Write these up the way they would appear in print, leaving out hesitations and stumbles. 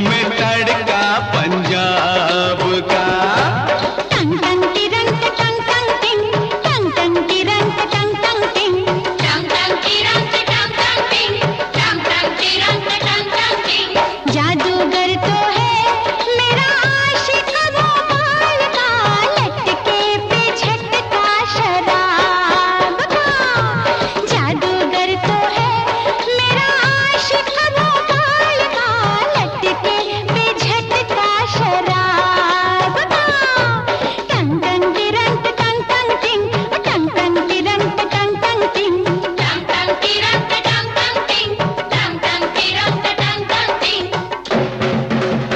में तड़का पंजाब का। टंग टंग तिरंग टंग टंग टिंग, टंग टंग तिरंग टंग टंग टिंग, टंग टंग तिरंग टंग टंग टिंग, टंग टंग तिरंग टंग टंग टिंग। जादूगर तो है मेरा आशिक वो बाल का, लटके पे झटका शराब का। जादूगर तो है मेरा आशिक वो बाल का, लटके पे झटका शराब का। टंग टंग तिरंग टंग टंग टिंग, टंग टंग तिरंग टंग टंग टिंग, टंग टंग तिरंग टंग टंग टिंग, टंग टंग तिरंग टंग टंग टिंग।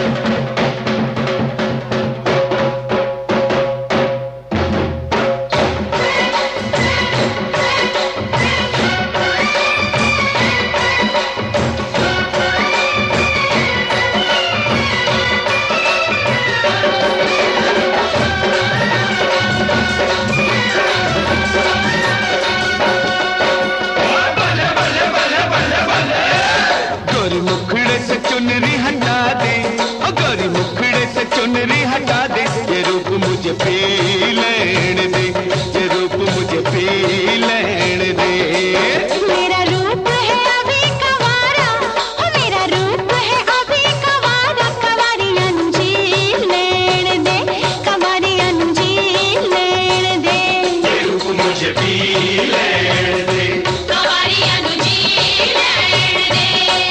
गोरी मुखड़े से चुनरी हटा दे, ओ गोरी मुखड़े से चुनरी हटा दे, ये रूप मुझे पी लेने दे, ये रूप मुझे पी लेने दे। मेरा रूप है अभी कवारा, ओ मेरा रूप है अभी कवारा, कवारी अंजीर लेने दे, कवारी अंजीर लेने दे। ये रूप मुझे पी लेने दे। कवारी अंजीर लेने दे।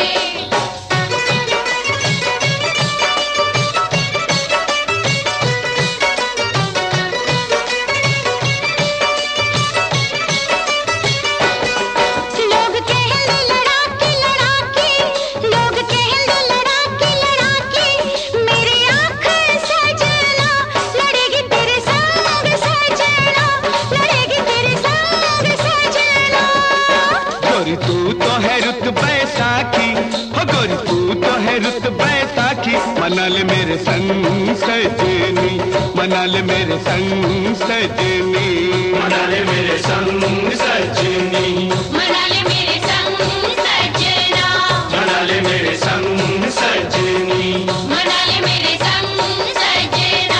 लोग कहने लड़ाकी लड़ाकी, लोग कहने लड़ाकी लड़ाकी, मेरी आँख सजना लड़ेगी तेरे संग सजना, लड़ेगी तेरे संग सजना। गोरी तू तो है रुत बैसाखी, हो गोरी तू तो है रुत बैसाखी, मना ले मेरे संग सजनी, मना ले मेरे संग सजनी, मना ले मेरे संग सजनी, मना ले मेरे संग सजना, मना ले मेरे संग सजनी। मना ले मेरे संग सजना।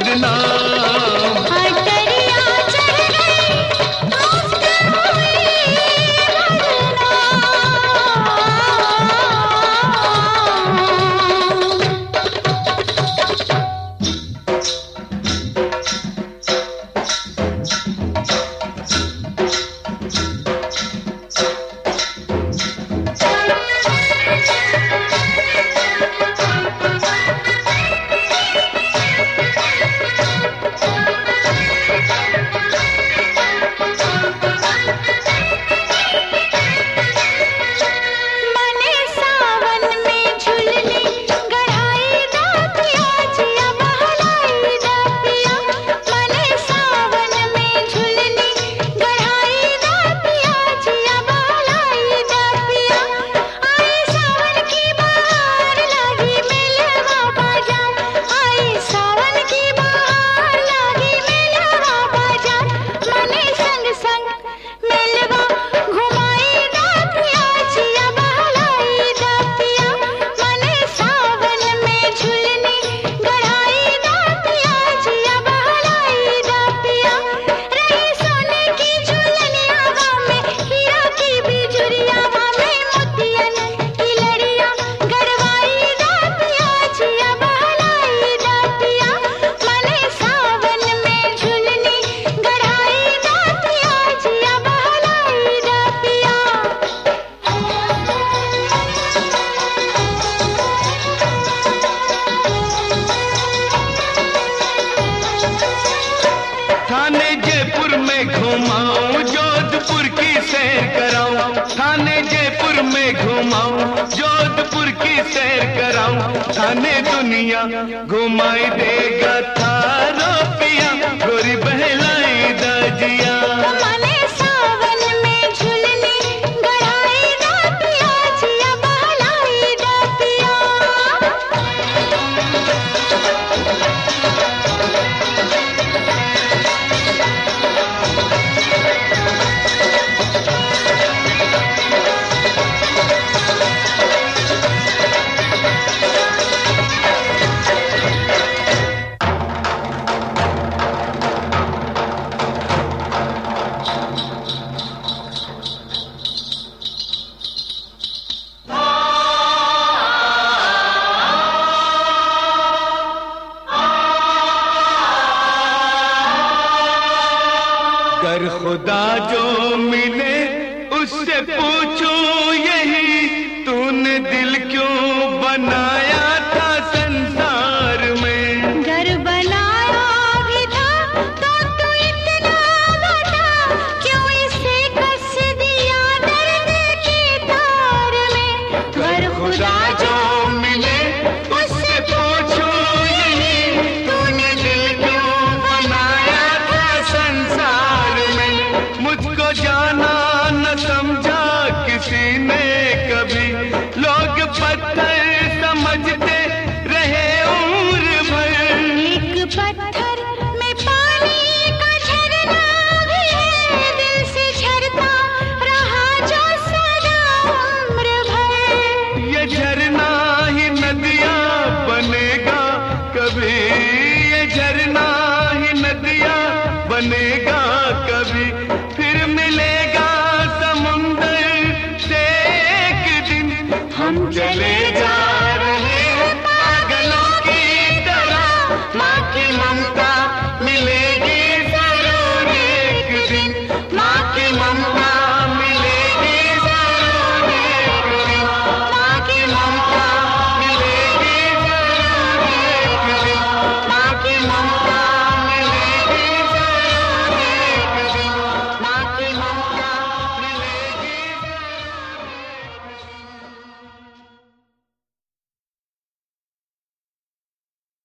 बदनाम। अटरिया चढ़ गई दोस्त मोरी मने सावन में झुलनी गढ़ाई दा पिया जिया बहलाई दा पिया। मने सावन में झुलनी गढ़ाई दा पिया जिया बहलाई दा पिया। आई सावन की बहार लागी मेलवा बाजार। आई सावन की बहार लागी मेलवा बाजार। मने संग संग मेलवा घुमाई दा पिया जिया बहलाई दा पिया। मने सावन में झुलनी गढ़ाई दा पिया जिया बहलाई दा पिया। रही सोने की झुलनियावा में हीरा की बिजुरियावा में मोतियन की लड़िया गढ़वाई दा पिया जिया बहलाई दा पिया। मने सावन में झुलनी गढ़ाई दा पिया जिया बहलाई दा पिया। थाने जयपुर में घुमाऊं, जोधपुर की सैर कराऊं। थाने जयपुर में घुमाऊं, जोधपुर की सैर कराऊं। थाने दुनिया घुमाई देगा थारो पिया, गोरी बहलाई दाजिया। मने सावन में झुलनी गढ़ाई दा पिया जिया बहलाई दा पिया। कर खुदा जो मिले उससे पूछो यही, तूने दिल क्यों बनाया था संसार में। घर बनाया भी था तो तू इतना बता, क्यों इसे कस दिया दर्द के तार में। घर खुदा जो मिले उससे पूछो यही, तूने दिल क्यों बनाया था संसार में। मुझको जाना न समझा किसी ने कभी, लोग पत्थर समझते रहे उम्र भर। एक पत्थर में पानी का झरना भी है, दिल से झरता रहा जो सदा उम्र भर। ये झरना ही नदियाँ बनेगा कभी, ये झरना ही नदियाँ बनेगा कभी। फिर मिलेगा समुंदर से एक दिन, हम चले जा